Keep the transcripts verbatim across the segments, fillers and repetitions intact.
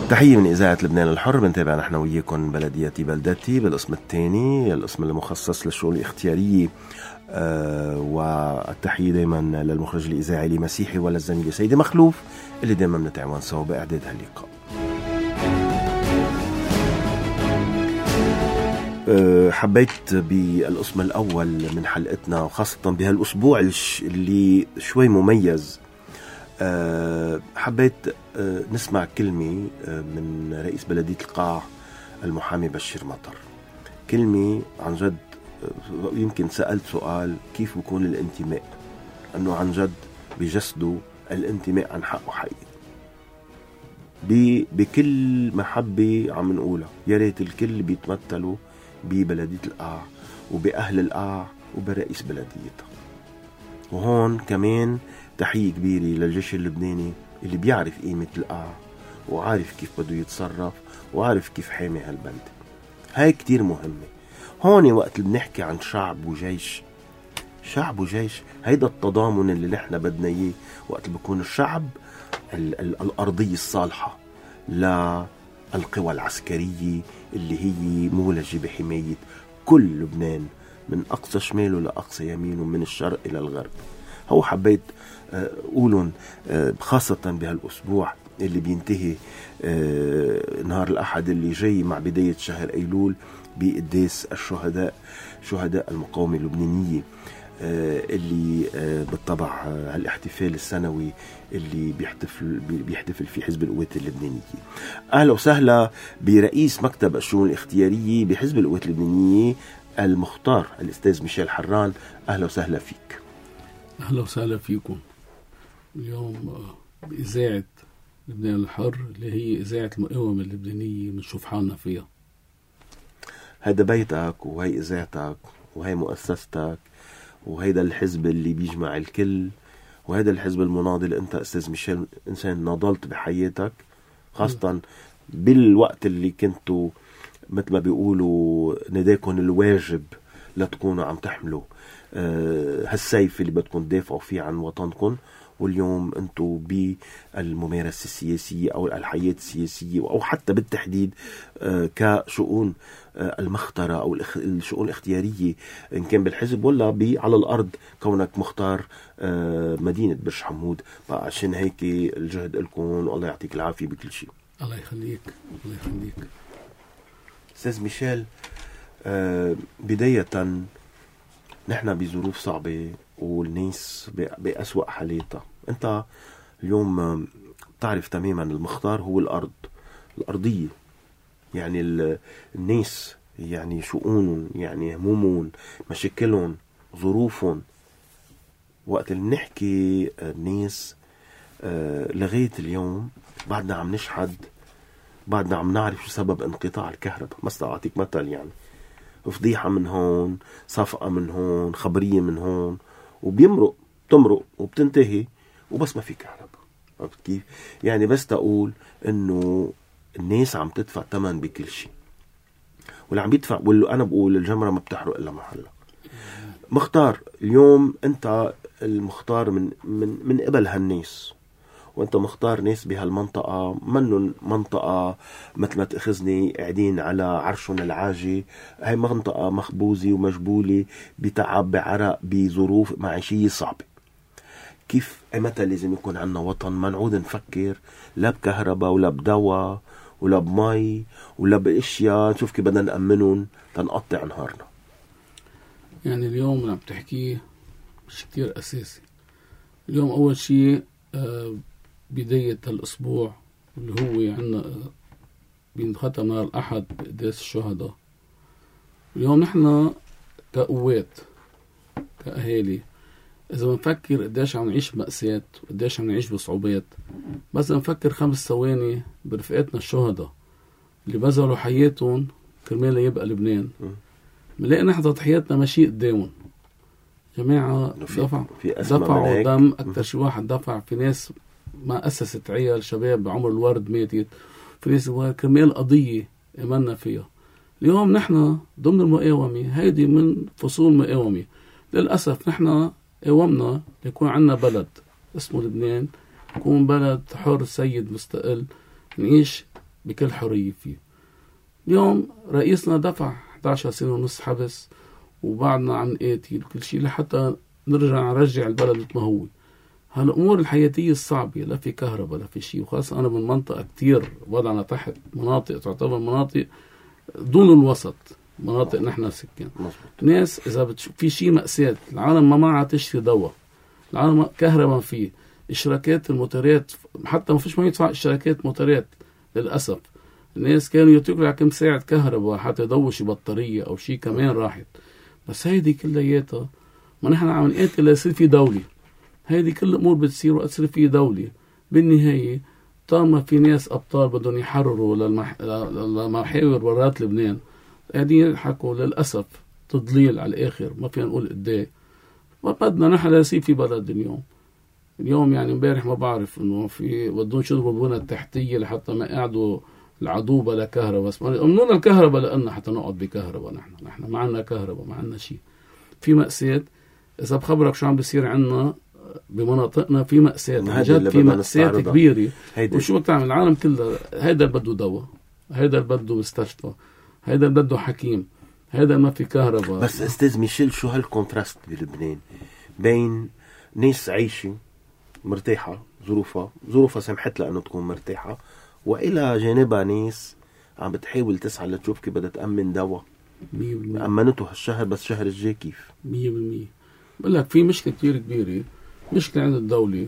تحية من إذاعة لبنان الحر. بنتابع نحن وياكم بلدياتي بلدتي بالقسم الثاني، القسم المخصص للشؤون الاختيارية. أه والتحية دايما للمخرج الإذاعي لمسيحي ولا الزميل سيدي مخلوف اللي دايما بنتعاون سوا بإعداد هاللقاء. أه حبيت بالقسم الأول من حلقتنا وخاصة بهالأسبوع اللي شوي مميز، أه حبيت أه نسمع كلمة أه من رئيس بلدية القاع المحامي بشير مطر. كلمة عن جد أه يمكن سألت سؤال كيف بيكون الانتماء، أنه عن جد بجسده الانتماء عن حقه حقيقي بكل محبة. عم نقولها يا ريت الكل بيتمثلوا ببلدية القاع وبأهل القاع وبرئيس بلديتها. وهون كمان تحية كبيرة للجيش اللبناني اللي بيعرف قيمة القاع وعارف كيف بده يتصرف وعارف كيف حامي هالبلد. هاي كتير مهمة. هون وقت اللي بنحكي عن شعب وجيش، شعب وجيش هيدا التضامن اللي نحن بدنا اياه وقت اللي بيكون الشعب ال- ال- الأرضية الصالحة للقوى العسكرية اللي هي مولجة بحماية كل لبنان من أقصى شماله لأقصى يمينه من الشرق إلى الغرب. هو حبيت أقولن خاصة بهالأسبوع اللي بينتهي نهار الأحد اللي جاي مع بداية شهر أيلول بقداس الشهداء، شهداء المقاومة اللبنانية، اللي بالطبع هالاحتفال السنوي اللي بيحتفل بيحتفل فيه حزب القوات اللبنانية. أهلا وسهلا برئيس مكتب الشؤون الاختيارية بحزب القوات اللبنانية المختار الأستاذ ميشيل حران. أهلا وسهلا فيك. أهلا وسهلا فيكم اليوم بإذاعة لبنان الحر اللي هي إذاعة المقاومة اللبنانية بنشوف حالنا فيها. هذا بيتك وهي إذاعتك وهي مؤسستك وهيدا الحزب اللي بيجمع الكل، وهذا الحزب المناضل. أنت أستاذ ميشيل إنسان ناضلت بحياتك خاصة بالوقت اللي كنتوا مثل ما بيقولوا نداكم الواجب لتكونوا عم تحملوا أه هالسيف اللي بدكم تدافعوا فيه عن وطنكم. واليوم انتو بالممارسة السياسية او الحياة السياسية او حتى بالتحديد أه كشؤون أه المخترة او الشؤون الاختيارية ان كان بالحزب ولا على الارض، كونك مختار أه مدينة برج حمود. عشان هيك الجهد لكم والله يعطيك العافية بكل شيء. الله يخليك. الله يخليك أستاذ ميشيل. أه بداية نحن بظروف صعبة والناس بأسوأ حالاتها. أنت اليوم تعرف تماما المختار هو الأرض، الأرضية، يعني الناس، يعني شؤونهم، يعني همومهم، مشاكلهم، ظروفهم. وقت اللي نحكي الناس أه لغاية اليوم بعدنا عم نشحد، بعدنا عم نعرف شو سبب انقطاع الكهرباء. مثلا أعطيك مثل، يعني فضيحة من هون، صفقة من هون، خبرية من هون، وبيمرق تمرق وبتنتهي وبس ما في كهرباء. عرفت كيف؟ يعني بس تقول انه الناس عم تدفع ثمن بكل شيء، واللي عم يدفع واللي انا بقول الجمرة ما بتحرق الا محلها. مختار اليوم انت المختار من من من قبل هالناس، وانت مختار ناس بهالمنطقة منن منطقة مثل ما تأخذني قاعدين على عرشهم العاجي. هاي منطقة مخبوزة ومجبولة بتعب بعرق بظروف معيشية صعبة. كيف امتى لازم يكون عنا وطن ما نعود نفكر لا بكهرباء ولا بدواء ولا بمي ولا باشياء نشوف كيف بدنا نأمنهم تنقطع نهارنا. يعني اليوم اللي عم تحكيه مش كتير أساسي. اليوم أول شيء آه بداية الأسبوع اللي هو عنا بينختم نهار الأحد بقداس الشهداء. اليوم نحن كقوات كأهالي إذا بنفكر قديش عم نعيش بمأساة وقديش عم نعيش بصعوبات، بس نفكر خمس ثواني برفقاتنا الشهداء اللي بذلوا حياتهم كرمال يبقى لبنان، بنلاقي نحن تضحياتنا ماشي قدامهم. جماعة دفع دفعوا دم أكتر شي واحد دفع. في ناس ما أسست عيال شباب بعمر الورد ماتت، في ناس كرمال قضية إمنا فيها. اليوم نحن ضمن المقاومة، هيدي من فصول مقاومة. للأسف نحن قاومنا ليكون عنا بلد اسمه لبنان، يكون بلد حر سيد مستقل، نعيش بكل حرية فيه. اليوم رئيسنا دفع إحدى عشرة سنة ونص حبس وبعدنا عم نقاتل كل شيء لحتى نرجع نرجع البلد مثل ما هو. هالأمور الحياتية الصعبة، لا في كهرباء لا في شيء، وخاصة أنا من منطقة كتير وضعنا تحت مناطق تعتبر مناطق دون الوسط، مناطق نحن سكان. ناس إذا بتشوف في شيء مأساة، العالم ما معها تشتري دواء، العالم كهرباء فيه، اشتراكات الموتورات حتى ما فيش ما يدفع اشتراكات موتورات للأسف. الناس كانوا يتركوا على كم ساعة كهرباء حتى يضووا شي بطارية أو شيء كمان راحت. بس هيدي كلياتها ما نحن عم نقاتل ليصير في دولة. هيدي كل الأمور بتصير وقت تصير في دولة. بالنهاية طالما في ناس أبطال بدهم يحرروا للمح... للمحاور برات لبنان قاعدين يضحكوا للأسف تضليل على الآخر، ما فينا نقول قديه. ما بدنا نحن ليصير في بلد اليوم. اليوم يعني امبارح ما بعرف انه في بدهم يشربوا البنى التحتية لحتى ما قاعدوا العدو بلا كهرباء، بس امنونا الكهرباء لأننا حتى نقعد بكهرباء. نحن نحن ما عندنا كهرباء، ما عندنا شيء. في مأساة. إذا بخبرك شو عم بيصير عنا بمناطقنا، في مأساة جد، في مأساة كبيرة. وشو بتعمل العالم كله؟ هيدا بده دواء، هيدا بده مستشفى، هيدا بده حكيم، هيدا ما في كهرباء. بس استاذ ميشيل، شو هالكونتراست بلبنان بين ناس عايشة مرتاحة، ظروفها ظروفها سمحت لها انه تكون مرتاحة، والى جانبها ناس عم بتحاول تسعى لتشوف كيف بدها تأمن دواء أمنته هالشهر بس شهر الجاي كيف؟ مية بالمية. بقول لك في مشكلة كتير كبيرة، مشكلة عند الدولة،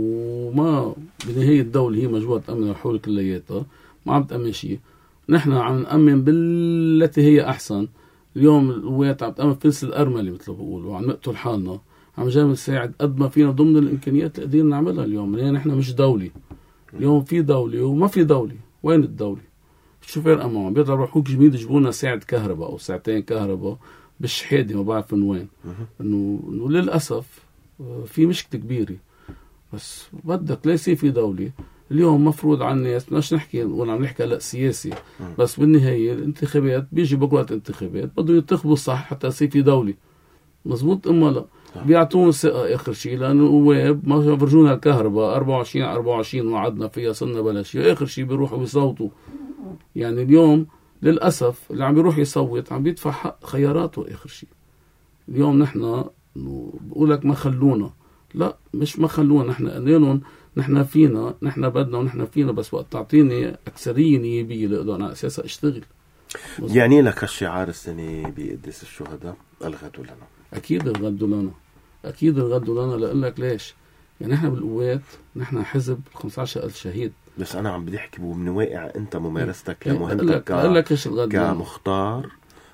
وما بنهاية الدولة هي مجموعة تأمن الحول كلياتها، ما عم تأمن شيء. نحن عم نأمن بالتي هي أحسن. اليوم القوات عم تأمن فلس الأرملة مثل ما بقولوا، وعم نقتل حالنا، عم جاي نساعد قد ما فينا ضمن الإمكانيات اللي قدرنا نعملها اليوم. لأن نحن مش دولة. اليوم في دولة وما في دولة. وين الدولة؟ شو فرق معهم؟ بيقدروا يروحوك جميل يجيبونا ساعة كهرباء أو ساعتين كهرباء بالشحادة، ما بعرف من وين. إنه إنه للأسف في مشكلة كبيرة. بس بدك ليس في دولة. اليوم مفروض على الناس، بدناش نحكي ولا عم نحكي هلا سياسي، بس بالنهاية الانتخابات بيجي بوقت انتخابات بدهم ينتخبوا صح حتى يصير في دولة. مزبوط أما لا بيعطون ثقة آخر شيء، لأنه القواب ما فرجونا الكهرباء أربعة وعشرين أربعة وعشرين وعدنا فيها صرنا بلا شيء، آخر شيء بيروحوا بيصوتوا. يعني اليوم للأسف اللي عم بيروح يصوت عم بيدفع حق خياراته آخر شيء. اليوم نحن بقولك ما خلونا، لا مش ما خلونا، نحن قلنا نحن فينا، نحن بدنا ونحن فينا، بس وقت تعطيني أكثرية نيابية لأقدر أنا أساسا أشتغل. يعني لك الشعار السنة بقداس الشهداء الغدوا لنا. أكيد الغدوا لنا، أكيد الغدوا لنا. لأقول لك ليش؟ يعني نحن بالقوات نحن حزب خمسة عشر ألف شهيد. بس أنا عم بدي أحكي من واقع أنت ممارستك كمهمتك ك... كمختار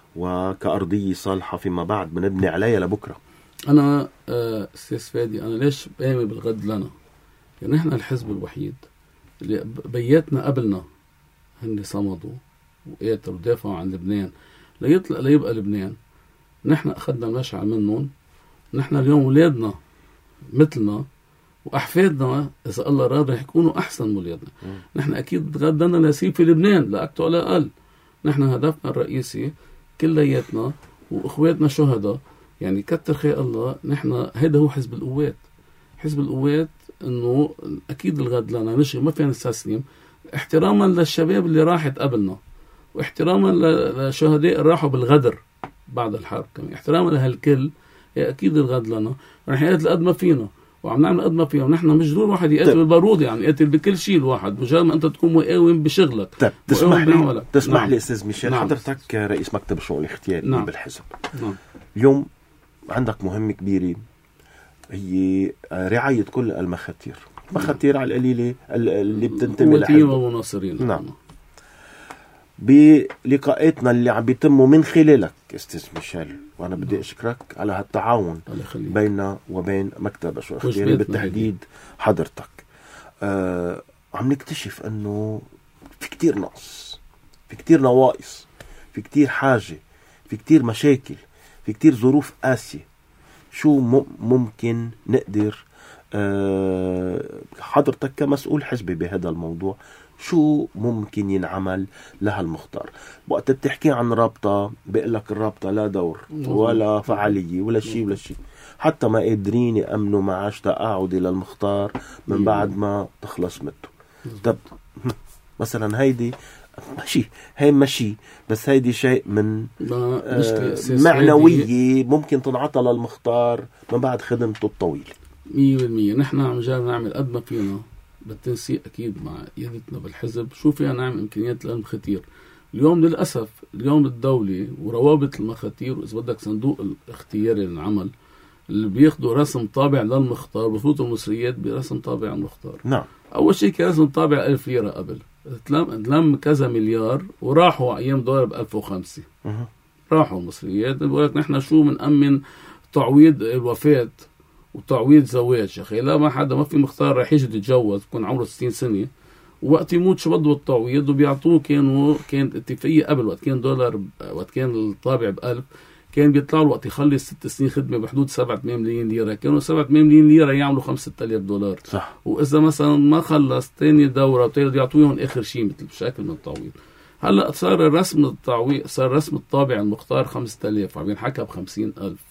وكأرضية صالحة فيما بعد بنبني عليها لبكرة. أنا أستاذ فادي، أنا ليش بآمن بالغد لنا؟ يعني نحن الحزب الوحيد اللي بياتنا قبلنا هن صمدوا وقاتلوا ودافعوا عن لبنان ليطلق ليبقى لبنان. نحن أخذنا المشعل منهم. نحن اليوم ولادنا مثلنا وأحفادنا إذا الله راد رح يكونوا أحسن من ولادنا. نحن أكيد بدنا نسيب في لبنان لا أكتر ولا أقل. نحن هدفنا الرئيسي كلياتنا وإخواتنا شهداء، يعني كتر خير الله. نحن هذا هو حزب القوات. حزب القوات إنه أكيد الغد لنا مش ما فينا نستسلم، احتراما للشباب اللي راحت قبلنا، واحتراما للشهداء اللي راحوا بالغدر بعد الحرب كمان، احتراما لهالكل. أكيد الغد لنا رح يقتل قد ما فينا وعم نعمل قد ما فينا. ونحن مش ضروري واحد يقتل بالبارود، يعني يقتل بكل شيء الواحد مجرد ما أنت تكون مقاوم بشغلك. طيب تسمح لي تسمح نعم. لي أستاذ ميشيل، نعم. حضرتك رئيس مكتب الشؤون الاختيارية نعم. بالحزب. نعم. اليوم عندك مهمة كبيرة هي رعاية كل المخاتير، مخاتير على القليلة اللي بتنتمي لحزب ومناصرين. نعم. بلقاءاتنا اللي عم بيتموا من خلالك استاذ ميشيل، وانا بدي اشكرك على هالتعاون بيننا وبين مكتب الشؤون الاختيارية بالتحديد حضرتك. آه عم نكتشف انه في كتير نقص، في كتير نواقص، في كتير حاجة، في كتير مشاكل، في كتير ظروف قاسية. شو ممكن نقدر آه حضرتك كمسؤول حزبي بهذا الموضوع شو ممكن ينعمل لها المختار؟ وقت بتحكي عن رابطة بيقول لك الرابطة لا دور ولا فعالية ولا شيء ولا شيء، حتى ما قادرين يأمنوا معاش تقاعدي للمختار من بعد ما تخلص مدته. طب مثلا هيدي ماشي، هي ماشي، بس هيدي شيء من آه معنوية ممكن تنعطى للمختار من بعد خدمته الطويلة. مية بالمية نحن عم جاي نعمل قد ما فينا بالتنسيق أكيد مع قيادتنا بالحزب، شو فينا نعمل إمكانيات للمخاتير. اليوم للأسف اليوم الدولة وروابط المخاتير وإذا بدك صندوق الاختياري للعمل اللي بياخدوا رسم طابع للمختار بفوتوا المصريات برسم طابع المختار. نعم. أول شيء كان رسم طابع ألف ليرة قبل، تلم كذا مليار وراحوا أيام دولار بألف وخمسة. أه. راحوا المصريات بقول لك نحن شو منأمن تعويض الوفاة وتعويض زواج. يا أخي لا، ما حدا، ما في مختار رح يجي يتجوز يكون عمره ستين سنة وقت يموت شو بده التعويض وبيعطوه. كانوا كانت اتفاقية قبل وقت كان دولار، وقت كان الطابع بألف كان بيطلع له وقت يخلص ست سنين خدمة بحدود سبعة ثمانية ملايين ليرة. كانوا سبعة ثمانية ملايين ليرة يعملوا خمسة آلاف دولار. صح. وإذا مثلا ما خلص تاني دورة وتاني يعطوهم آخر شيء مثل بشكل من التعويض. هلا صار الرسم التعويض، صار رسم الطابع المختار خمسة آلاف عم ينحكى بخمسين ألف.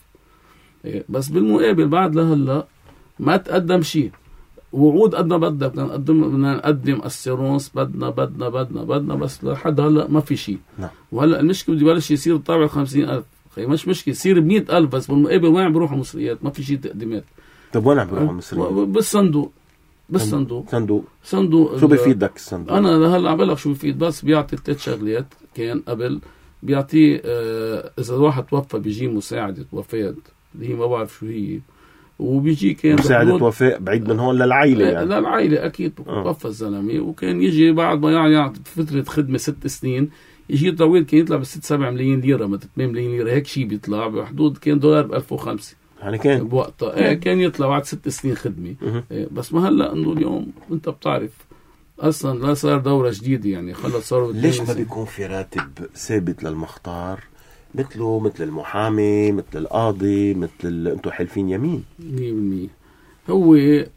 بس بالمقابل بعد لهلا ما تقدم شيء. وعود قد ما بدنا بدنا نقدم بدنا نقدم السيرونس بدنا بدنا بدنا بدنا بس لحد هلا ما في شيء. نعم. وهلا المشكله بده يبلش يصير الطابع خمسين ألف. خي مش مشكله يصير بمئة ألف بس بالمقابل وين عم بيروحوا المصريات؟ ما في شيء تقديمات. طب وين عم بيروحوا المصريات؟ بالصندوق. بالصندوق. صندوق. صندوق. شو بيفيدك الصندوق؟ انا لهلا عم بقول لك شو بيفيد، بس بيعطي ثلاث شغلات. كان قبل بيعطيه آه اذا الواحد توفى بيجي مساعده وفاه اللي هي ما بعرف شو هي، وبيجي كان مساعدة وفاء بعيد من هون للعائلة يعني. للعائلة أكيد. توفى الزلمة وكان يجي بعد ما يعني فترة خدمة ست سنين يجي تعويض كان يطلع بست سبع ملايين ليرة مثل ثمانية ملايين ليرة هيك شيء بيطلع بحدود كان دولار بألف وخمسة يعني كان بوقتها. ايه كان يطلع بعد ست سنين خدمة. إيه بس ما هلا انه اليوم انت بتعرف اصلا لا صار دورة جديدة يعني خلص صاروا. ليش ما بيكون في راتب ثابت للمختار مثله مثل المحامي مثل القاضي مثل ال... انتم حلفين يمين؟ مية بالمية هو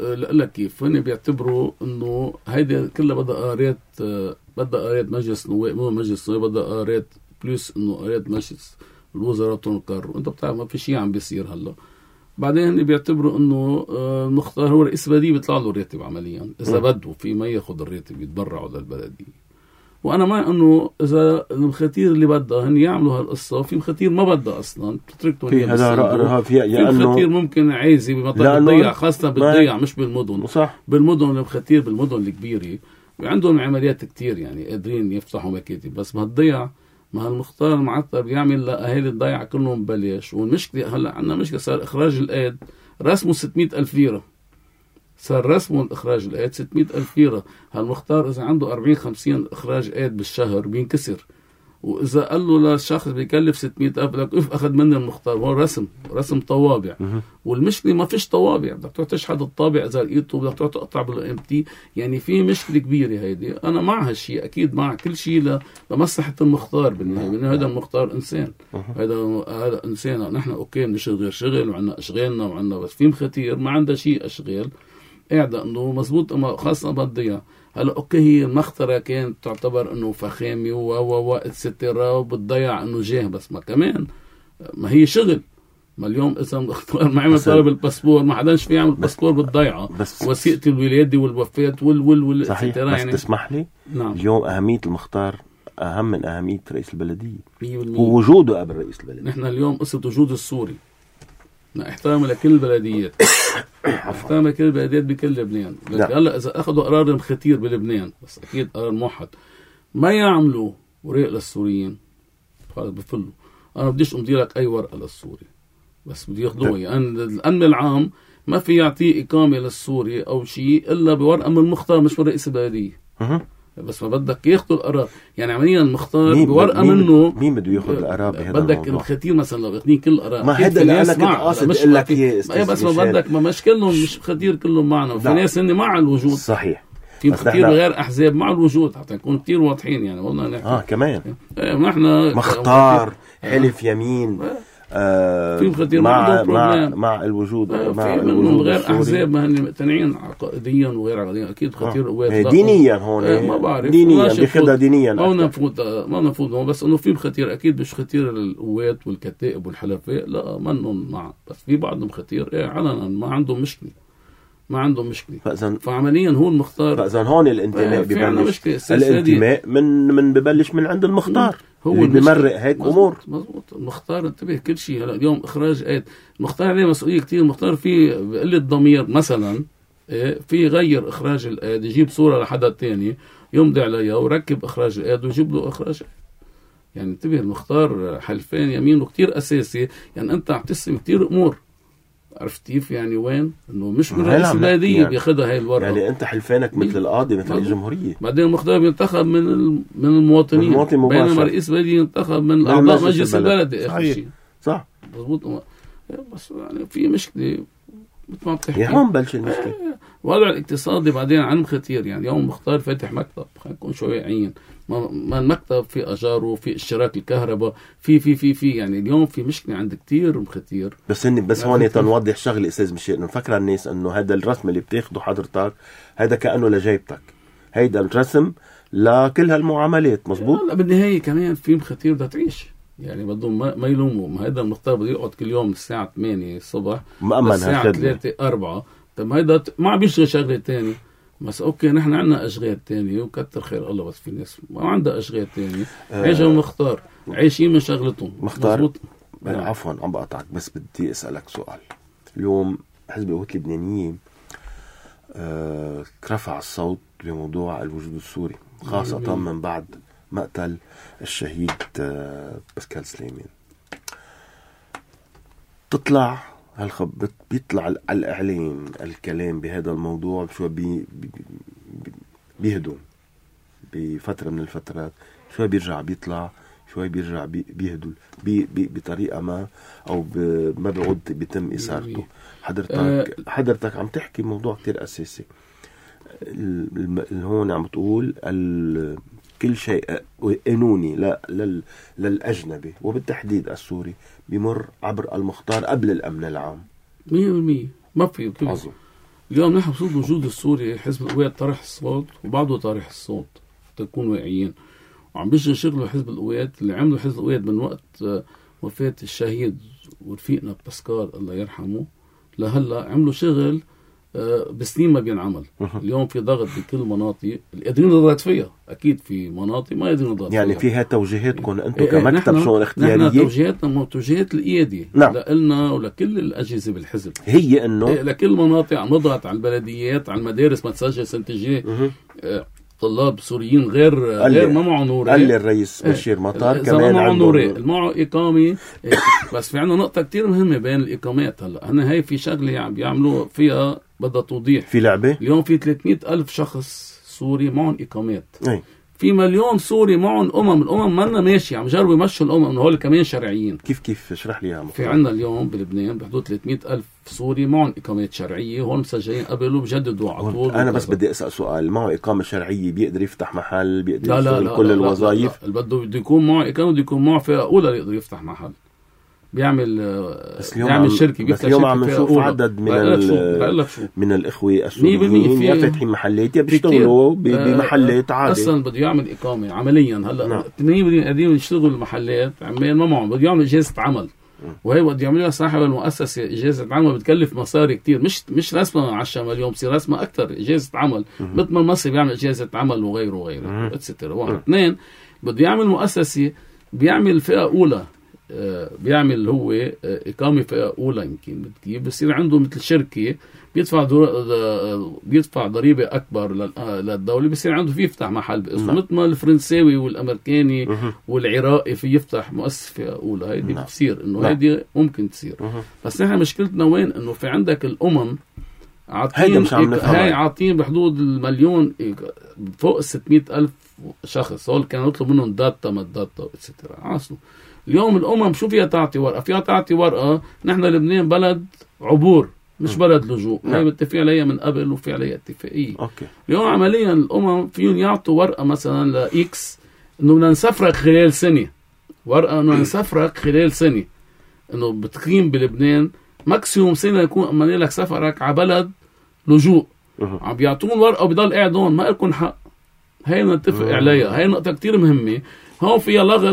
لك كيف هن بيعتبروا انه هيدا كلها بدها قرارات، بدها قرارات مجلس نواب، مو مجلس نواب، بدها قرارات بلس انه قرارات مجلس الوزراء تنقروا. انت بتعرف ما في شيء عم بيصير هلا. بعدين هن بيعتبروا انه المختار هو رئيس البلديه بيطلع له الراتب عمليا اذا بده في ما ياخذ الراتب يتبرعوا للبلديه. وانا مع انه اذا المخاتير اللي بدها هن يعملوا هالقصه وفي مخاتير ما بدها اصلا بتتركتهم في هذا رأيها في يعني مخاتير ممكن عايزه بمطار الضيع خاصه بالضيع مش بالمدن. صح. بالمدن المخاتير بالمدن الكبيره عندهم عمليات كتير يعني قادرين يفتحوا مكاتب. بس بهالضيع ما هالمختار المعطر بيعمل لاهالي الضيعه كلهم ببلاش. والمشكله هلا عندنا مشكله صار اخراج الايد رسمه ستمئة ألف ليره. صار رسمه اخراج الايد ستمئة ألف ليره. هالمختار اذا عنده أربعين خمسين اخراج ايد بالشهر بينكسر. واذا قال له للشخص بيكلف ستمئة ألف لك اف اخذ مني المختار. هو رسم رسم طوابع. والمشكله ما فيش طوابع، بدك تروح تشحد الطابع اذا لقيته، بدك تروح تقطع بالام تي. يعني في مشكله كبيره هيدي. انا مع هالشيء اكيد، مع كل شيء لمصلحه المختار بالنهايه. بالنهايه هذا المختار انسان، هذا هذا انسان. نحن اوكي بنشتغل شغل وعندنا اشغالنا وعندنا، بس في مخاتير ما عندها شيء اشغال قاعده انه مزبوط اما خاصه بالضياع. هلا اوكي هي المخترة كانت تعتبر انه فخامه و و و اتسترا وبتضيع انه جاه، بس ما كمان ما هي شغل. ما اليوم اذا ما عمل طلب الباسبور ما حداش في يعمل باسبور بالضيعه، وثيقه الولاده والوفاه وال وال وال صحيح. بس يعني تسمح لي نعم. اليوم اهميه المختار اهم من اهميه رئيس البلديه ووجوده قبل رئيس البلديه. نحن اليوم قصه وجود السوري احترام لكل البلديات احترام لكل البلديات بكل لبنان. هلا اذا اخذوا قرار المخاتير بلبنان، بس اكيد قرار موحد، ما يعملوا ورق للسوريين خلص بفلوا. انا بديش امضي لك اي ورقه للسوري، بس بدي ياخذوها. يعني الامن العام ما في يعطيه اقامه للسوري او شيء الا بورقه من المختار مش من رئيس البلديه. بس ما بدك ياخذوا القرار. يعني عمليا المختار بورقه مين منه. مين بده ياخذ القرار بهذا الموضوع؟ بدك المخاتير مثلا لو ياخذين كل القرار. ما هذا اللي انا كنت قاصد اقول لك اياه. بس ما بدك ما مش كلهم مش مخاتير كلهم معنا. وفي ناس هن مع الوجود. صحيح. في مخاتير غير احزاب مع الوجود حتى نكون كثير واضحين. يعني والله نحن اه كمان ايه نحن مختار حلف يمين آه في مخاتير مع مع مع الوجود آه مع الوجود غير احزاب ما هن مقتنعين عقائديا وغير عقائديا. اكيد خطير قوات آه. دينيا هون آه ما بعرف دينيا بياخذها دينيا ما نفوت ما نفوت بس انه في مخاتير اكيد مش خطير القوات والكتائب والحلفاء لا منهم مع. بس في بعضهم خطير ايه علنا ما عندهم مشكله ما عندهم مشكله. فاذا فعمليا هو المختار. فاذا هون الانتماء ببلش. الانتماء من من ببلش من عند المختار، هو اللي بمرق هيك امور. مزبوط. المختار انتبه كل شيء. هلا اليوم اخراج آيات المختار عليه مسؤوليه كتير. المختار فيه بقله ضمير مثلا في يغير اخراج الآيات، يجيب صوره لحدا تاني يمضي عليها وركب اخراج الآيات ويجيب له اخراج. يعني انتبه المختار حلفان يمينه كتير اساسي. يعني انت عم تسلم كتير امور، عرفت كيف يعني وين انه مش من رئيس البلديه يعني بياخذها هاي الورقه. يعني انت حلفانك مثل القاضي مثل الجمهوريه. بعدين المختار بينتخب من من المواطنين، بينما رئيس البلديه ينتخب من اعضاء مجلس البلد. اخر شيء صح مضبوط. بس يعني في مشكله مثل ما بتحكي. يعني هون بلش المشكله. الوضع الاقتصادي بعدين عن خطير. يعني اليوم مختار فاتح مكتب، خلينا نكون شوي واقعيين. ما المكتب في اجاره، في اشتراك الكهرباء، في في في في يعني اليوم في مشكله عند كتير خطير. بس هني بس هون تنوضح شغله استاذ مشير، انه فكر الناس انه هذا الرسم اللي بتاخده حضرتك هذا كانه لجيبتك، هيدا الرسم لكل هالمعاملات. مزبوط. لا بالنهايه كمان في خطير بدها تعيش. يعني بدهم ما يلوموا. ما هذا المختار بده يقعد كل يوم الساعه ثمانية الصبح مأمن الساعه ثلاثة أربعة. طب هيدا ما عم بيشتغل شغله ثانيه. بس اوكي نحن عندنا اشغال تانية وكتر خير الله. بس في ناس ما عندها اشغال تانية عيشوا آه مختار عايشين من شغلتهم. مختار عفوا عم بقطعك بس بدي اسالك سؤال. اليوم حزب القوات اللبنانيه آه رفع الصوت بموضوع الوجود السوري، خاصه من بعد مقتل الشهيد آه باسكال سليمان. تطلع هالخب بيطلع الاعلام الكلام بهذا الموضوع شو بي بي بيهدم بفتره من الفترات، شوي بيرجع بيطلع شوي بيرجع بي بيهدل بي بي بطريقه ما او ما بيعود بيتم اثارته. حضرتك حضرتك عم تحكي موضوع كتير اساسي. هون عم تقول كل شيء قانوني لل للاجنبي وبالتحديد السوري بيمر عبر المختار قبل الامن العام. مية بالمية ما في عظيم. اليوم نحن بصوت وجود السوري حزب القوات طرح الصوت وبعده طرح الصوت تكون واقعيين. وعم بيشتغل شغله حزب القوات اللي عمله حزب القوات من وقت وفاة الشهيد ورفيقنا باسكال الله يرحمه لهلا. عملوا شغل بسنين ما بينعمل. اليوم في ضغط بكل مناطق قادرين نضغط فيها. اكيد في مناطق ما قادرين نضغط يعني فيها. يعني فيها توجيهاتكم انتم كمكتب شؤون اختياريه. نحن توجيهاتنا مو توجيهات القيادي. نعم. لنا ولكل الاجهزه بالحزب هي انه لكل مناطق عم نضغط على البلديات على المدارس ما تسجل سنه الجاي طلاب سوريين غير غير ما معه نوري. قال لي الرئيس بشير مطار كمان ما معه نوري معه اقامه. بس في عندنا نقطه كتير مهمه بين الاقامات. هلا هنا هي في شغله عم بيعملوا فيها بدها توضيح. في لعبه اليوم في ثلاثمية ألف شخص سوري معهم اقامات. أي. في مليون سوري معهم امم. الامم مالنا ماشي عم جربوا يمشوا الامم انه هول كمان شرعيين. كيف كيف اشرح لي اياها. في عندنا اليوم بلبنان بحدود ثلاثمية ألف سوري معهم اقامات شرعيه هون مسجلين قبل وبجددوا على طول. انا بس بدي اسال سؤال. معه اقامه شرعيه بيقدر يفتح محل بيقدر لا يشتغل لا لا كل لا الوظائف؟ اللي بده بده يكون معه اقامه بده يكون معه فئه اولى يقدر يفتح محل بيعمل بيعمل شركه. بس اليوم عم نشوف عدد من ال... من الاخوه السوريين يا فاتحين محلات يا بيشتغلوا بمحلات عادي. اصلا بده يعمل اقامه عمليا. هلا اثنين قاعدين يشتغلوا المحلات عمال ما معهم بده يعمل اجازه عمل. وهي بده يعملوها صاحب المؤسسه اجازه عمل بتكلف مصاري كتير. مش مش رسمه عشرة مليون بصير رسمه اكثر. اجازه عمل مثل ما المصري بيعمل اجازه عمل وغيره وغيره اتسترا. واحد اثنين بده يعمل مؤسسه بيعمل فئه اولى. بيعمل هو إقامة فئة أولى يمكن كيف بصير عنده مثل شركة بيدفع بيدفع ضريبة أكبر للدولة. بصير عنده فيه يفتح محل باسمه مثل ما الفرنساوي والأمريكاني والعراقي في يفتح مؤسسة فئة أولى. هيدي بتصير إنه هيدي ممكن تصير. بس نحن مشكلتنا وين إنه في عندك الأمم عاطين هاي عاطين بحدود المليون فوق ستمية ألف شخص. هول كانوا يطلب منهم داتا ما داتا اتسترا. عاصلوا اليوم الأمم شو فيها تعطي ورقة؟ فيها تعطي ورقة نحن لبنان بلد عبور مش بلد لجوء. هي متفق عليها من قبل وفي عليها اتفاقية. أوكي. اليوم عمليا الأمم فيهم يعطوا ورقة مثلا لإكس إنه بدنا نسافرك خلال سنة. ورقة إنه نسافرك خلال سنة إنه بتقيم بلبنان ماكسيموم سنة يكون أماني لك سفرك على بلد لجوء. عم بيعطون ورقة وبيضل قاعد هون ما لكم حق. هي نتفق عليها. هي نقطة كتير مهمة. هون فيها لغط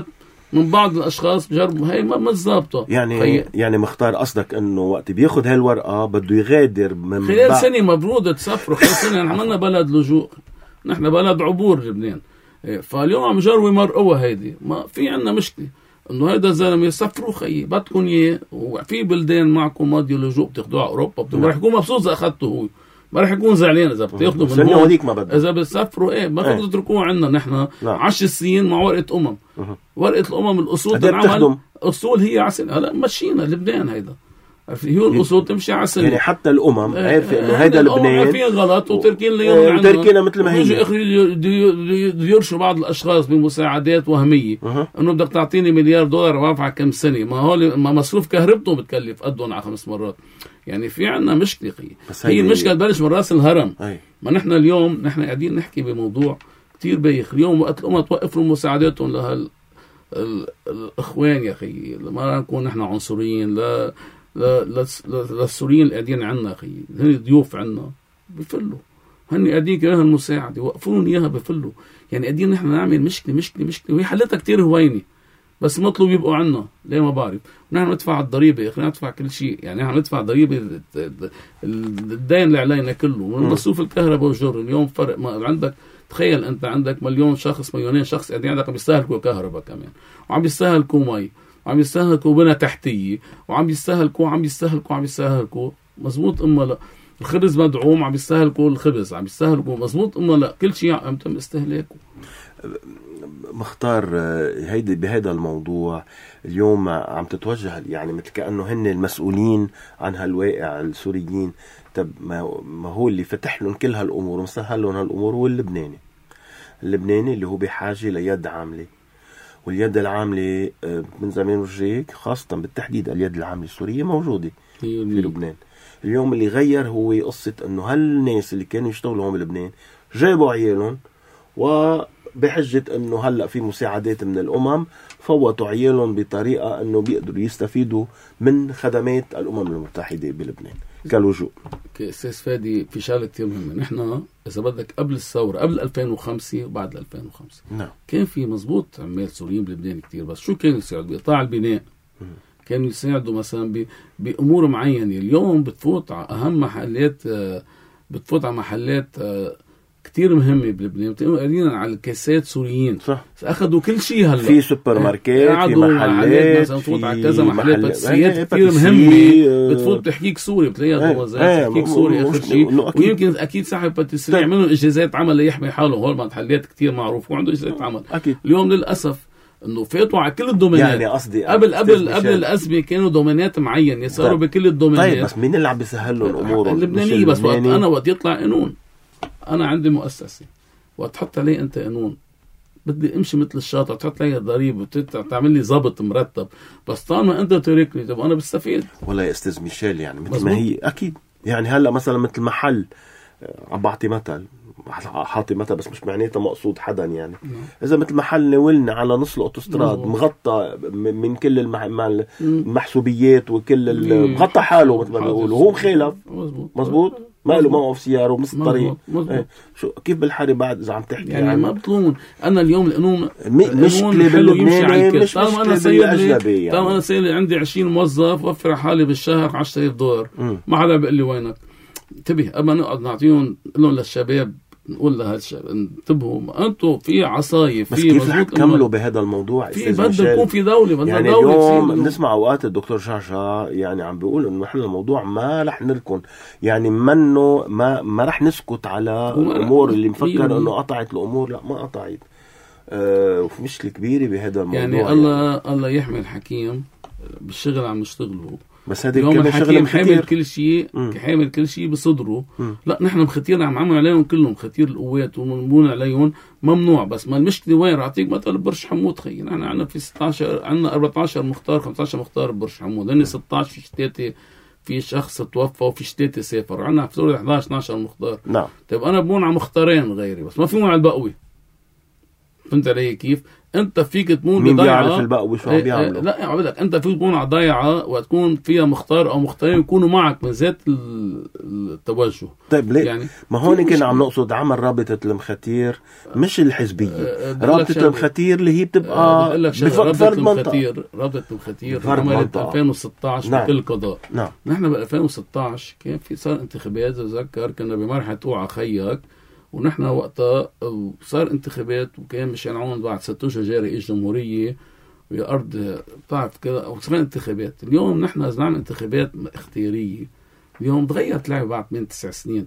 من بعض الاشخاص بجربوا هي ما مش ظابطه. يعني خي... يعني مختار قصدك انه وقت بياخذ هالورقه بده يغادر من خلال بعد... سنه مفروض تسافروا خلال سنه. نحن عملنا بلد لجوء، نحن بلد عبور لبنان. فاليوم عم يجربوا يمرقوها هيدي. ما في عندنا مشكله انه هيدا الزلمه يسافروا خيي بدكم اياه، وفي بلدان معكم ماضي لجوء بتاخذوها على اوروبا، رح يكون مبسوط اذا اخذته هو، ما رح يكون زعلان اذا بتاخذوا من هون. هوديك ما بدنا اذا بتسافروا ايه ما فيكم تتركوه عندنا نحن عشر سنين مع ورقه امم. أه. ورقه الامم الاصول تنعمل اصول هي عسل. هلا مشينا لبنان هيدا هي الاصول تمشي عسل. يعني حتى الامم ايه عارفه انه هيدا لبنان عارفين غلط وتركين اليوم عندنا وتركينا مثل ما هي. يجي اخر يرشوا بعض الاشخاص بمساعدات وهميه أه. انه بدك تعطيني مليار دولار وافع كم سنه. ما هو ما مصروف كهربته بتكلف قدهم على خمس مرات. يعني في عنا مشكله خي. هي المشكله تبلش من راس الهرم. أي. ما نحن اليوم نحن قاعدين نحكي بموضوع كتير بايخ. اليوم وقت الامم توقفوا مساعداتهم لهال الاخوان يا اخي، ما نكون نحن عنصريين لا لا للسوريين اللي قاعدين عنا اخي، هن ضيوف عنا بفلوا، هن قاعدين كمان المساعده وقفوا اياها بفلوا. يعني قاعدين نحن نعمل مشكله مشكله مشكله وهي حلتها كتير هوينه، بس مطلوب يبقوا عنا. ليه ما بعرف. نحن ندفع الضريبه يا اخي، ندفع كل شيء. يعني نحن ندفع ضريبه الدين اللي علينا كله من مصروف الكهرباء والجر. اليوم فرق ما عندك. تخيل انت عندك مليون شخص مليونين شخص قاعدين عندك عم يستهلكوا كهرباء كمان، وعم يستهلكوا مي، وعم يستهلكوا بنى تحتيه، وعم يستهلكوا عم يستهلكوا عم يستهلكوا مزبوط. اما لا الخبز مدعوم عم يستهلكوا الخبز، عم يستهلكوا مزبوط. اما لا كل شيء عم تم استهلاكه. مختار هيدي بهذا الموضوع اليوم عم تتوجه يعني مثل كأنه هن المسؤولين عن هالواقع السوريين. طب ما هو اللي فتح لهم كل هالأمور ومسهل لهم هالأمور هو اللبناني. اللبناني اللي هو بحاجة ليد عاملة، واليد العاملة من زمان وجيك خاصة بالتحديد اليد العاملة السورية موجودة في لبنان. اليوم اللي غير هو قصة انه هالناس اللي كانوا يشتغلوا هون بلبنان جابوا عيالهم وبحجة انه هلأ في مساعدات من الامم فوتوا عيالهم بطريقة انه بيقدروا يستفيدوا من خدمات الامم المتحدة بلبنان كاللجوء. استاذ فادي في شغله كثير مهمه. نحن اذا بدك قبل الثوره قبل ألفين وخمسة وبعد ألفين وخمسة نعم. كان في مزبوط عمال سوريين بلبنان كثير، بس شو كانوا يساعدوا بقطاع البناء. م. كانوا يساعدوا مثلا بامور معينه. اليوم بتفوت على اهم محلات، بتفوت على محلات كتير مهمة بلبنان بتلاقيهم قاعدين على الكاسات سوريين. صح. أخذوا كل شيء هلا. في سوبر ماركت، في محلات، مثلا بتفوت على كذا محلات باتسيات كتير مهمة بتفوت تحكيك سوري بتلاقيها جوازات تحكيك سوري آخر شيء. ويمكن أكيد صاحب باتسيري يعملوا إجازات عمل ليحمي حاله. هول محلات كتير معروف وعنده إجازات عمل. أكيد. اليوم للأسف إنه فاتوا على كل الدومينات. يعني قصدي قبل قبل قبل الأزمة كانوا دومينات معين يصاروا بكل الدومينات. طيب بس مين اللي عم بيسهل له الأمور اللبنانية؟ بس وقت أنا وقت يطلع قانون، أنا عندي مؤسسة وتحط عليه أنت قانون بدي امشي مثل الشاطر تحط لي ضريبه وتعمل لي ضابط مرتب، بس طالما انت تركني طب انا بستفيد. والله يا استاذ ميشيل يعني مثل ما هي اكيد. يعني هلا مثلا مثل محل عم بعطي مثل حاطي مثل بس مش معناتها مقصود حدا يعني م. اذا مثل محل ناولنا على نص الاوتوستراد مغطى من كل المع... المحسوبيات وكل مغطى حاله مثل ما بيقولوا هو مخالف مزبوط ما له موقف سيارة ومس الطريق. ايه. شو كيف بالحري بعد إذا عم تحكي يعني ما بطلون. أنا اليوم القانون مشكلة باللبناني مش مشكلة بالأجنبي يعني. طالما أنا سيلي عندي عشرين موظف وفر حالي بالشهر عشرة آلاف دولار ما حدا بيقول لي وينك. انتبه أما نقعد نعطيهم لهم للشباب نقول لها انتبهوا انتم في عصاية في. بس كيف رح تكملوا بهذا الموضوع؟ في بده يكون في دولة بدنا يعني دولة. اليوم بنسمع اوقات الدكتور شاشا يعني عم بيقول انه احنا الموضوع ما رح نركن يعني منه ما ما رح نسكت على الامور اللي مفكر انه قطعت الامور. لا ما قطعت. آه وفي مشكلة كبيرة بهذا الموضوع. يعني, يعني الله الله يحمي الحكيم بالشغل عم نشتغله. بس هذا اليوم الحكيم حامل كل شيء حامل كل شيء بصدره. م. لا نحن مختيرنا عم نعمل عليهم كلهم ختير القوات ومنبون عليهم ممنوع. بس ما المشكله وين؟ اعطيك مثلا برج حمود خي نحن عندنا في ستة عشر عندنا أربعة عشر مختار خمسة عشر مختار برج حمود. هن ستة عشر في شتاتي في شخص توفى وفي شتاتي سافر. عندنا في سوريا إحدى عشر اثناشر مختار. نعم. طيب انا بون على مختارين غيري بس ما في على البقوي فهمت علي كيف؟ انت فيك تكون مين بضيعه بيعرف البقوي شو عم بيعملوا؟ لا عم لك انت فيك تكون على ضيعه وتكون فيها مختار او مختارين يكونوا معك من ذات التوجه. طيب ليه؟ يعني ما هون كنا عم نقصد عمل رابطه المختير مش الحزبيه. أه رابطه المختير اللي هي بتبقى بفرد المختير. رابطه المختير عملت ألفين وستة عشر نعم. بكل قضاء. نعم. نحن ب ألفين وستة عشر كان في صار انتخابات بتذكر كنا بمرحله توعى خيك ونحن وقتها صار انتخابات وكان مشان عون بعد ست اشهر جاري رئيس جمهوريه ويا ارض بتعرف كذا وصار انتخابات. اليوم نحن اذا نعمل انتخابات اختياريه اليوم تغيرت لعبه بعد ثمان تسع سنين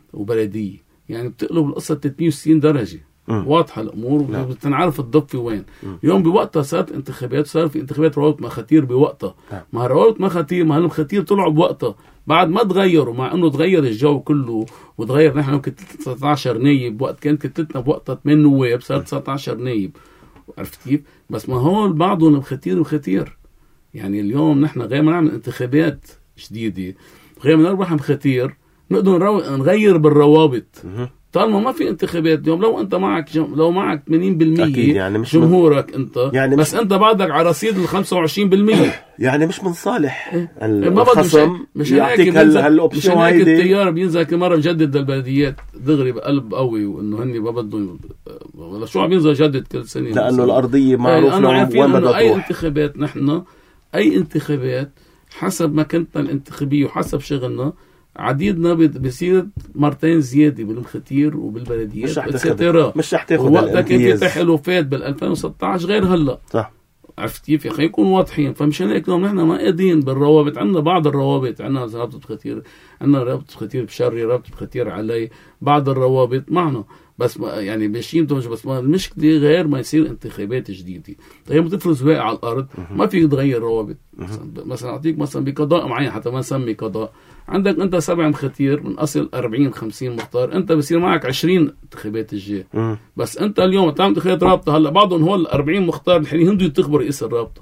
وبلديه يعني بتقلب القصه ثلاثمية وستين درجه. م. واضحه الامور وبتنعرف الضفه وين. م. اليوم بوقتها صارت انتخابات صار في انتخابات روابط مخاتير بوقتها. ما روابط مخاتير ما هالمخاتير طلعوا بوقتها بعد ما تغيروا مع انه تغير الجو كله وتغير. نحن كنت تسعة عشر نايب وقت كانت كتلتنا بوقتها ثمانية نواب صار تسعة عشر نايب. عرفت كيف؟ بس ما هون بعضهم مخاتير مخاتير يعني اليوم نحن غير ما نعمل انتخابات جديده غير ما نربح مخاتير نقدر نغير بالروابط. طالما ما في انتخابات اليوم لو انت معك جم... لو معك ثمانين بالمية يعني مش جمهورك من... انت يعني بس مش... انت بعدك على رصيد ال خمسة وعشرين بالمية يعني مش من صالح إيه؟ الخصم مش يعطيك هالاوبشن هيدي. التيار بينزل كل مره بجدد للبلديات دغري بقلب قوي وانه هني ما بدهم ولا شو عم ينزل جدد كل سنه لانه الارضيه معروف لهم وين بدها تروح. اي انتخابات نحن اي انتخابات حسب مكانتنا الانتخابيه وحسب شغلنا عديدنا بيصير مرتين زياده بالمختير وبالبلديات مش رح تاخذ مش رح تاخذ وقتها كان في تحالفات بال ألفين وستة عشر غير هلا. صح. عرفت كيف؟ يا اخي نكون واضحين. فمشان هيك نحن ما قادرين بالروابط. عندنا بعض الروابط عندنا رابطه ختير عندنا رابطه ختير بشري رابطه ختير علي بعض الروابط معنا بس ما يعني ماشيين بس ما المشكله غير ما يصير انتخابات جديده. طيب بتفرز واقع على الارض ما فيك تغير روابط. مثلا اعطيك مثلا بقضاء معين حتى ما نسمي قضاء عندك انت سبع مختير من اصل أربعين خمسين مختار انت بصير معك عشرين انتخابات الجاي. بس انت اليوم تعمل انتخابات رابطه هلا بعضهم هو ال أربعين مختار الحين هندو ينتخبوا رئيس الرابطه.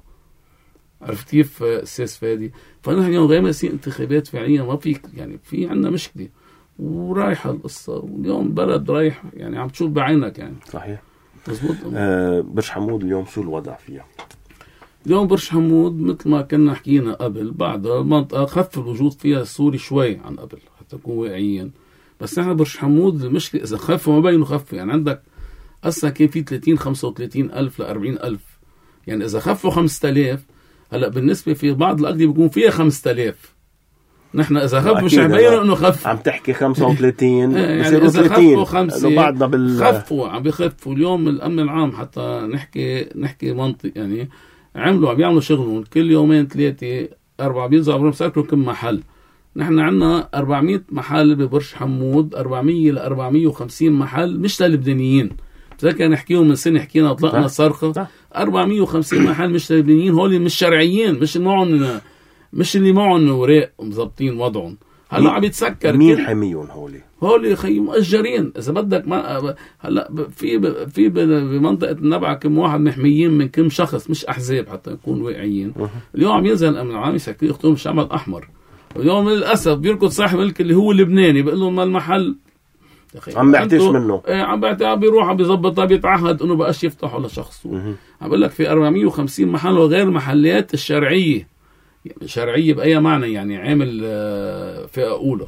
عرفت كيف استاذ فادي؟ فنحن اليوم غير ما يصير انتخابات فعليا ما فيك يعني في عندنا مشكله ورايحه القصه واليوم بلد رايح يعني عم تشوف بعينك يعني. صحيح مزبوط. آه برج حمود اليوم شو الوضع فيها؟ اليوم برج حمود مثل ما كنا حكينا قبل بعد منطقة خف الوجود فيها السوري شوي عن قبل حتى نكون واقعيين. بس نحن برج حمود المشكلة إذا خف ما بينه خف يعني عندك أصلا كان في ثلاثين خمسة وثلاثين ألف لأربعين ألف يعني إذا خفوا خمسة آلاف هلا بالنسبة في بعض الأرض بيكون فيها خمسة آلاف. نحن إذا خف مش عم بينه إنه خف. عم تحكي خمسة وثلاثين يعني بصيروا ثلاثين خمسة بعدنا بال خفوا عم بيخفوا. اليوم الأمن العام حتى نحكي نحكي منطق يعني عملوا عم بيعملوا شغلهم كل يومين ثلاثة أربعة بينزلوا عبرهم سكروا كم محل. نحن عنا أربعمية محل ببرج حمود أربعمية ل أربعمية وخمسين محل مش للبنانيين. بذكر نحكيهم من سنة حكينا طلقنا صرخة أربعمية وخمسين محل مش للبنانيين هول مش شرعيين مش معهم مش اللي معهم وراء مزبطين وضعهم. هلا عم يتسكر مين حميهم هولي؟ هولي خي مؤجرين اذا بدك. ما هلا في في بمنطقه النبعه كم واحد محميين من كم شخص مش احزاب حتى نكون واقعيين. اليوم عم ينزل الامن العام يسكر يختاروا الشعب الاحمر. اليوم للاسف بيركض صاحب الملك اللي هو اللبناني بيقول لهم ما المحل عم بيعتش منه ايه عم بيعتش بيروح عم بيظبطها بيتعهد انه بقاش يفتحوا لشخص. عم بقول لك في أربعمية وخمسين محل وغير محلات الشرعيه يعني شرعيه باي معنى يعني عامل فئه اولى.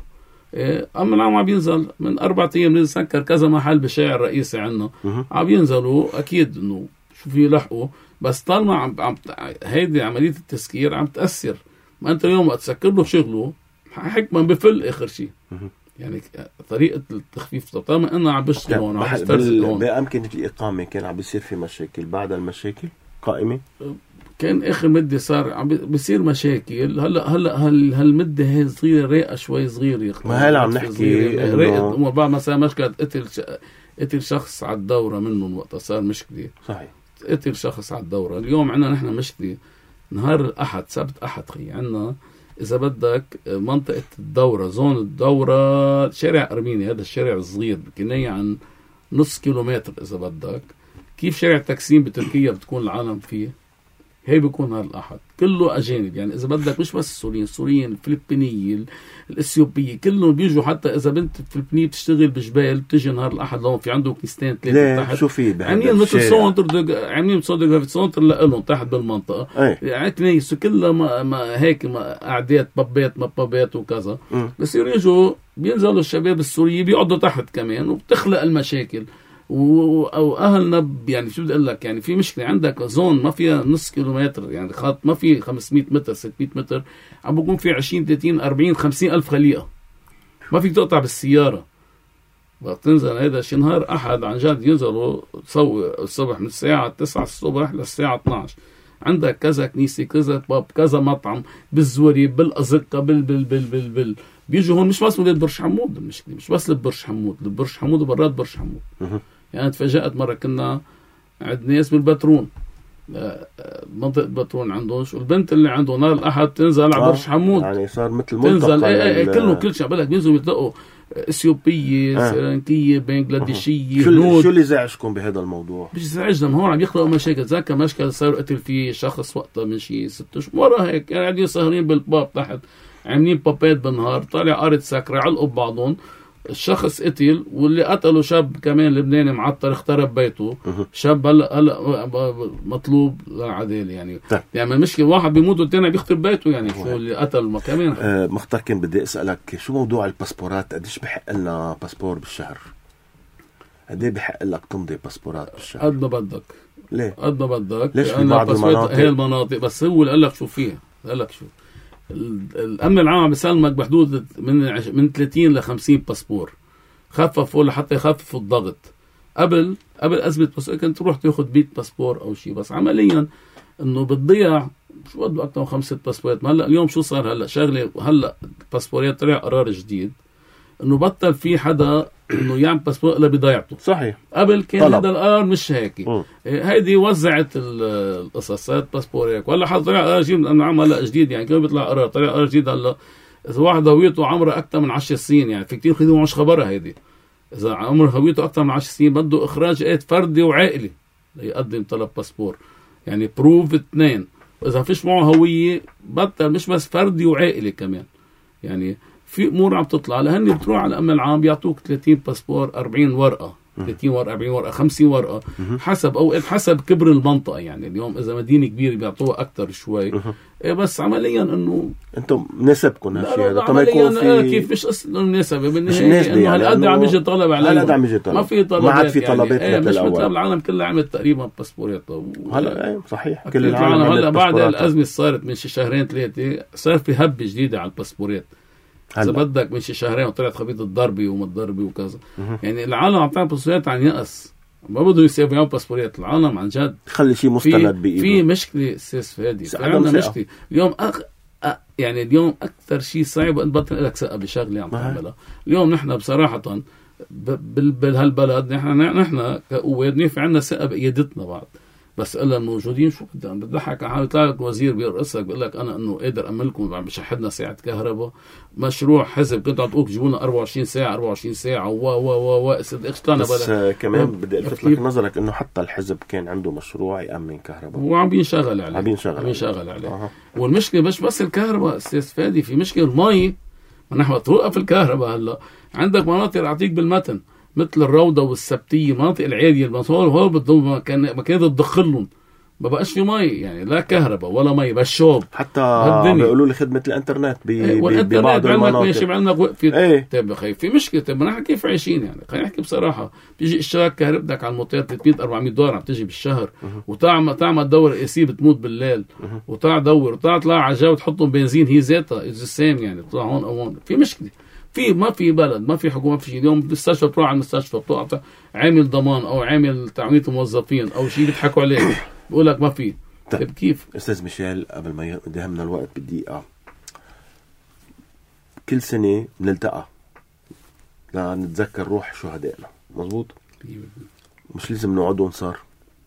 أما العام عم بينزل من أربعة أيام نسكر كذا محل بالشارع الرئيسي عنا عم ينزلوا أكيد إنه شو في لحقوا. بس طالما عم عم هيدي عملية التسكير عم تأثر. ما أنت اليوم تسكر له شغله حكما بفل آخر شيء يعني طريقة التخفيف. طالما أنا عم بشتغل هون عم بسترزق هون بأمكنة الإقامة كان عم بيصير في مشاكل بعد المشاكل قائمة كان اخر مده صار عم بيصير مشاكل. هلا هلا هال هالمده هي صغيره رايقه شوي صغيره. ما هلا عم نحكي رايقه امور بعد مثلا مشكله قتل قتل شخص على الدوره منهم وقتها صار مشكله. صحيح قتل شخص على الدوره. اليوم عندنا نحن مشكله نهار الاحد سبت احد خي عندنا اذا بدك منطقه الدوره زون الدوره شارع ارميني هذا الشارع الصغير كناية عن نص كيلومتر اذا بدك. كيف شارع تكسيم بتركيا بتكون العالم فيه هي بيكون نهار الأحد كله أجانب. يعني إذا بدك مش بس السوريين، السوريين الفلبينيين الإثيوبيين كلهم بيجوا. حتى إذا بنت فلبينية بتشتغل بجبال بتجي نهار الأحد لهم، في عنده كنيستين ثلاثة تحت. شو في عاملين مثل سونتر، عاملين سونتر سونتر لهم تحت بالمنطقة. يعني كنيسة كلها ما, ما هيك ما أعداد بابات ما بابات وكذا. م. بس يجوا بينزلوا الشباب السوريين بيقعدوا تحت كمان، وبتخلق المشاكل. و... او اهلنا يعني شو بدي اقول لك، يعني في مشكله عندك زون ما فيها نص كيلومتر، يعني خط ما في خمسمية متر ستمية متر، عم بكون في عشرين ثلاثين أربعين خمسين الف خليقه، ما فيك تقطع بالسياره. وقت تنزل هذا شي نهار احد عن جد ينزلوا تصور الصبح من الساعه تسعة الصبح للساعه اثنعش، عندك كذا كنيسه كذا باب كذا مطعم بالزوري بالازقه بال بال بال بال, بال. بيجوا هون مش بس ولاد برج حمود، المشكله مش بس لبرج حمود، لبرج حمود وبرات برج حمود. يعني تفاجأت مرة كنا عند ناس بالبترون، منطقة بترون عندهم، والبنت اللي عنده نهار الأحد تنزل على برج حمود، يعني صار مثل تنزل ايه ايه كله كل شيء بالك بينزلوا يتلاقوا اثيوبية آه. سريلانكية بنغلاديشية شو شو اللي زعجكم بهذا الموضوع؟ مش زعجنا، هون عم يخلقوا مشاكل. ذاك مشكل صار قتل فيه شخص وقتها من شي ست اشهر ورا هيك، يعني قاعدين سهرين بالباب تحت عاملين بابات بالنهار، طالع قارة سكرة علقوا ببعضهم، الشخص قتل، واللي قتله شاب كمان لبناني معطر اخترب بيته. شاب هلا هلا مطلوب للعداله. يعني طيب. يعني المشكله واحد بيموت والثاني بيخترب بيته، يعني شو اللي قتل كمان. آه مختار كان بدي اسالك شو موضوع الباسبورات، قديش بحق لنا باسبور بالشهر؟ قد ايه بحق لك تمضي باسبورات بالشهر؟ قد ما بدك. ليه؟ قد ما بدك. ليش في بعض المناطق؟ هي المناطق بس هو اللي قال لك شو فيها، قال لك شو الامن العام بيسلمك بحدود من من ثلاثين ل خمسين باسبور، خففوا لحتى يخففوا الضغط. قبل قبل ازمه بس كنت تروح تاخذ مية باسبور او شيء، بس عمليا انه بتضيع شو بده اكثر من خمسة باسبورات. هلا اليوم شو صار هلا شغله، هلا الباسبورات طلع قرار جديد انه بطل في حدا انه يعمل باسبور الا بضيعته. صحيح. قبل كان هذا القرار مش هيك. هيدي وزعت القصصات باسبورات، ولا حد طلع قرار جديد انه عمل هلا جديد، يعني كان بيطلع قرار طلع قرار جديد هلا اذا واحد هويته عمره اكثر من عشر سنين، يعني في كثير خدوا مش خبرها هيدي، اذا عمر هويته اكثر من عشر سنين بده اخراج ايد فردي وعائلي ليقدم طلب باسبور، يعني بروف اثنين، واذا فيش معه هويه بطل مش بس فردي وعائلي كمان. يعني في امور عم تطلع لهني بتروح على الامن العام بيعطوك ثلاثين باسبور أربعين ورقه، ثلاثين ورقه أربعين ورقه خمسين ورقه حسب اوقات حسب كبر المنطقه. يعني اليوم اذا مدينه كبيره بيعطوها اكثر شوي. إيه بس عمليا انه انتم نسبكم هالشيء هذا طبعا يكون في كيف مش اصلا نسبه بالنهايه انه هالقد عم يجي طلب عليه، هالقد عم يجي طلب، ما في طلبات، ما عاد في طلبات. يعني مش مثل العالم كلها عملت تقريبا باسبورات هلا. ايه صحيح كل العالم هلا بعد الازمه صارت من شي شهرين ثلاثه صار في هبه جديده على الباسبورات. إذا بدك من شي شهرين وطلعت خبيط الضربي وما الضربي وكذا. يعني العالم عم تعمل باسبورات عن يأس، ما بدهم يسيبوا يعملوا باسبورات. العالم عن جد خلي شيء مستند بإيده. في مشكلة أستاذ فادي، في عندنا مشكلة اليوم. أخ... أ... يعني اليوم أكثر شيء صعب أن تبطل لك ثقة بشغلة عم تعملها. اليوم نحن بصراحة ب... بهالبلد نحن نحن كقواد في عندنا ثقة بقيادتنا بعض، بس إلا الموجودين شو بدي عم بتضحك على يطلع لك وزير بيرقصك بيقول لك انا انه قادر املكم عم بشحدنا ساعه كهرباء، مشروع حزب كنت عم تقول جيبوا لنا أربعة وعشرين ساعه أربعة وعشرين ساعه و و و و اقتنع بس كمان بدي الفت لك نظرك انه حتى الحزب كان عنده مشروع يامن كهرباء وعم بينشغل عليه، عم بينشغل عم بينشغل عليه. أه. والمشكله مش بس الكهرباء استاذ فادي، في مشكله المي. ما نحن توقف الكهرباء هلا عندك مناطق اعطيك بالمتن مثل الروضه والسبتيه، مناطق العاديه المنطقه هو بدهم كان ما كانت تدخلهم، ما بقاش في مي، يعني لا كهرباء ولا مي بس شوب. حتى بيقولوا لي خدمه الانترنت ببعض المناطق ماشي بعنا وقفت. ايه طيب خي في مشكله. طيب نحن كيف عايشين؟ يعني خلينا نحكي بصراحه، بيجي اشتراك كهربتك على الموتور ثلاثمية أربعمية دولار عم تجي بالشهر، وتعمل تعمل دور اي سي بتموت بالليل، وطلع دور وطلع طلع على الجو تحطهم بنزين هي ذاتها از سيم، يعني طلع هون او هون. في مشكله، في ما في بلد، ما في حكومه، ما في شيء. اليوم بالمستشفى بتروح على المستشفى بتوقع عامل ضمان او عامل تعويض موظفين او شيء بيضحكوا عليك بقول لك ما في. طيب كيف استاذ ميشيل قبل ما يدهمنا الوقت بالدقيقه، كل سنه بنلتقى لنتذكر روح شهدائنا، مزبوط؟ مش لازم نوعدهم صار،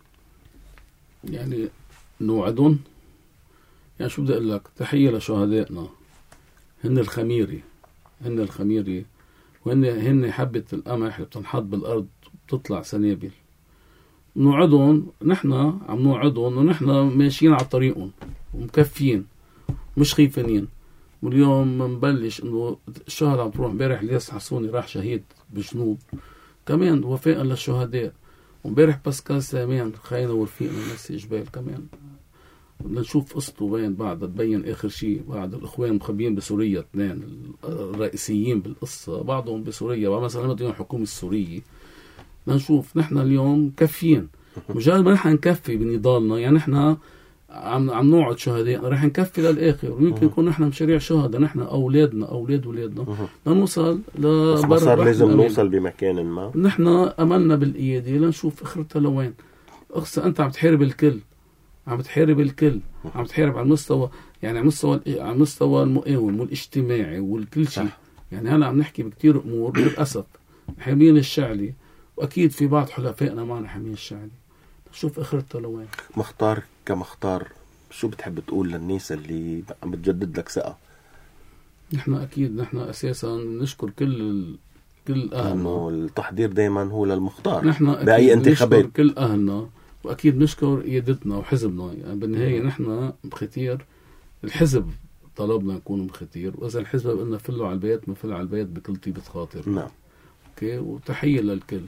يعني نوعدهم، يعني شو بدي اقول لك، تحيه لشهدائنا، هن الخميري، هن الخميري وهن هن حبة القمح اللي بتنحط بالارض بتطلع سنابل. نوعدهم، نحن عم نوعدهم ونحن ماشيين على طريقهم ومكفيين مش خيفانين. واليوم منبلش انه الشهر عم تروح. امبارح الياس حسوني راح شهيد بجنوب كمان وفاء للشهداء، وامبارح باسكال سامان خاينه ورفيقنا نسي جبال كمان لنشوف قصته وين بعد تبين اخر شيء. بعد الاخوان مخبيين بسوريا اثنين الرئيسيين بالقصه، بعضهم بسوريا وما سلمت الحكومه السوريه. لنشوف نحن اليوم كافيين، مجرد ما نحن نكفي بنضالنا، يعني نحن عم عم نوعد شهداء رح نكفي للاخر، ويمكن يكون نحن مشاريع شهداء نحن اولادنا اولاد اولادنا لنوصل لبر. بس صار لازم نوصل بمكان ما. نحن املنا بالقياده لنشوف اخرتها لوين. اقصى انت عم تحارب الكل، عم تحارب الكل، عم تحارب على المستوى، يعني على مستوى على المستوى المقاوم والاجتماعي والكل شيء. يعني هلا عم نحكي بكتير امور للاسف حامين الشعلي، واكيد في بعض حلفائنا معنا حامين الشعلي. شوف اخرتها لوين. مختار كمختار، شو بتحب تقول للناس اللي عم بتجدد لك ثقة؟ نحن اكيد نحن اساسا نشكر كل ال... كل اهلنا، انه التحضير دائما هو للمختار نحن باي انتخابات. نشكر كل اهلنا، واكيد نشكر قيادتنا وحزبنا. يعني بالنهايه نحن بختير الحزب، طلبنا نكون بختير، واذا الحزب قلنا فلوا على البيت ما فل على البيت بكل طيبه خاطر. نعم. اوكي، وتحيه للكل.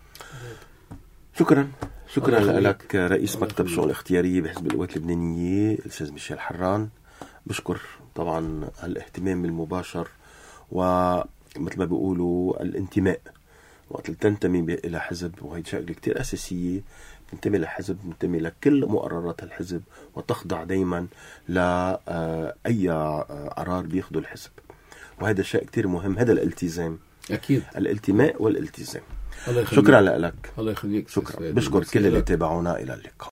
شكرا شكرا لك رئيس مكتب الشؤون الاختيارية بحزب القوات اللبنانية الأستاذ ميشيل حران. بشكر طبعا الاهتمام المباشر ومثل ما بيقولوا الانتماء. وقت تنتمي إلى حزب، وهي شغلة كتير أساسية، تنتمي لحزب، تنتمي لكل مقررات الحزب، وتخضع دايما لأي قرار بياخده الحزب. وهذا شيء كتير مهم، هذا الالتزام أكيد، الالتماء والالتزام. الله شكرا لك. الله يخليك. شكرا. بشكر كل اللي تابعونا. إلى اللقاء.